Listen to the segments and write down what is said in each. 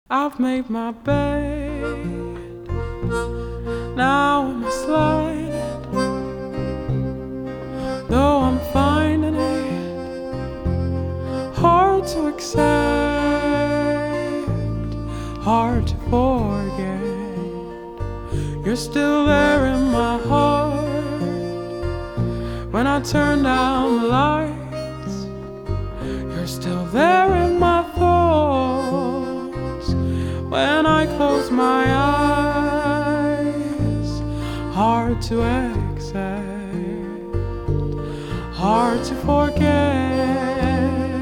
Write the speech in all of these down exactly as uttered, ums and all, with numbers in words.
I've made my bed, now I must lie in it. Though I'm finding it hard to accept, hard to forget. You're still there in my heart. When I turn down the lights, you're still there in my thoughts. When I close my eyes, hard to accept, hard to forget.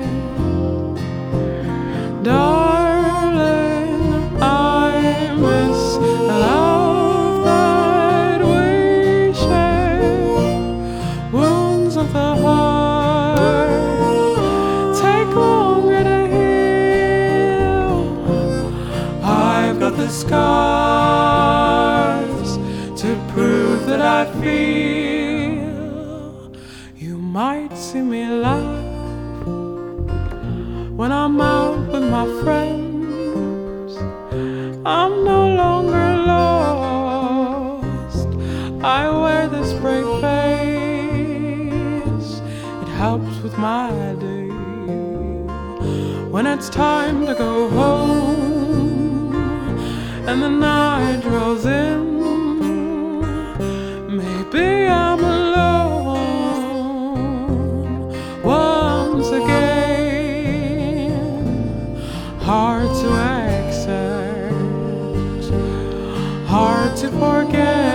Darling, I miss the love that we shared. Wounds of the heart take longer to heal. I've got the scars to prove that I feel. You might see me laugh when I'm out with my friends. I'm no longer lost. I wear this brave face. It helps with my day. When it's time to go home and the night draws in, maybe I'm alone once again. Hard to accept, hard to forget.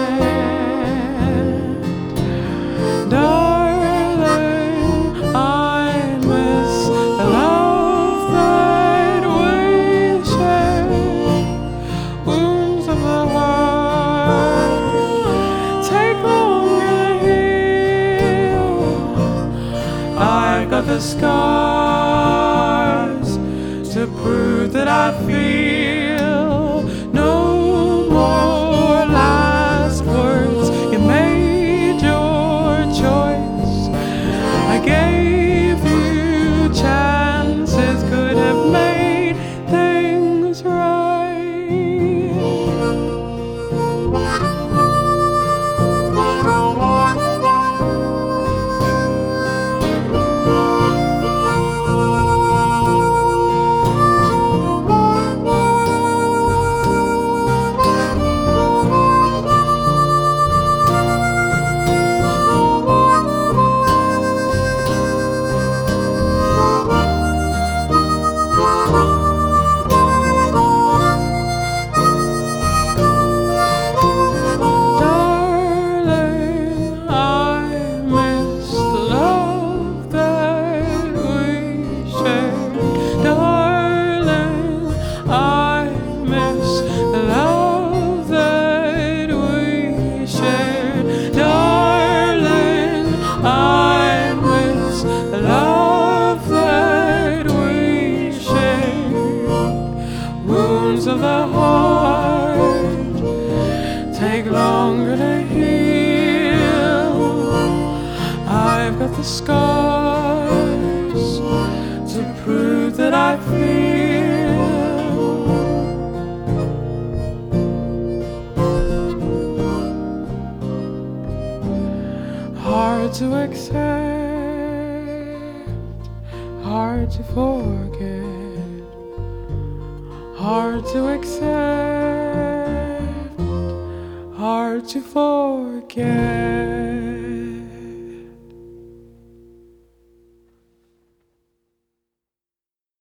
Darling, I miss the love that we shared. Wounds of the heart take longer to heal. I've got the scars to prove that I feel. No more last words. You made your choice. I gave you chances, could have made things right. Wounds of the heart take longer to heal. I've got the scars to prove that I feel. Hard to accept, hard to forget. Hard to accept, hard to forget.